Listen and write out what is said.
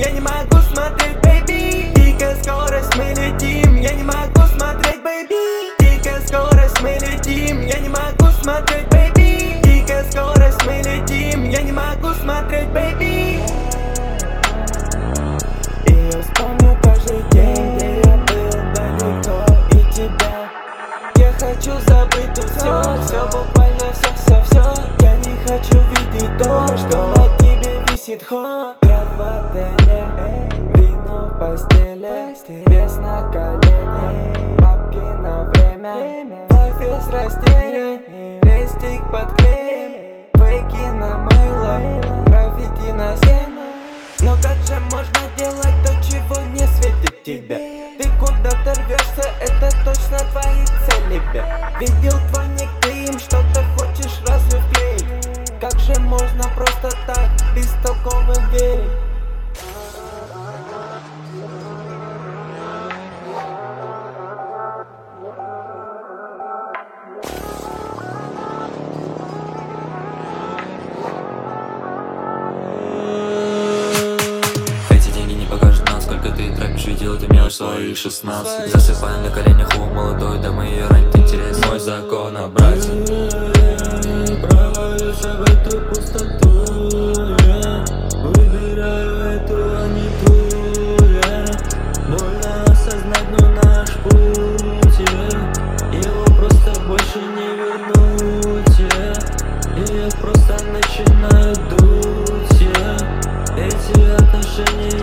я не могу смотреть, baby. Дикая скорость, мы летим, я не могу смотреть, baby. Дикая скорость, мы летим, я не могу смотреть, baby. Дикая скорость, мы летим, я не могу смотреть, baby. И я вспомню каждый день, где я был далеко и тебя. Я хочу забыть тут все, буквально все. Я не хочу видеть то, что на тебе висит хо. Я в отеле, вино в постели, вес на колени, бабки на время, офис растерян, листик под клеем, фейки на мыло, граффити на стене. Но как же можно делать то, чего не светит тебе? Ты куда-то рвешься, это точно твои цели, бе. Видел твой никнейм, что-то хочешь разве вклеить? Как же можно просто так бестолково верить? Видел ты мелочь своих 16. Засыпаем на коленях у молодой дамы, ее ранит интерес. Мой закон обратен. Провалюсь в эту пустоту, выбираю эту, а не ту. Больно осознать, но наш путь, его просто больше не вернуть, и я просто начинаю дуть, эти отношения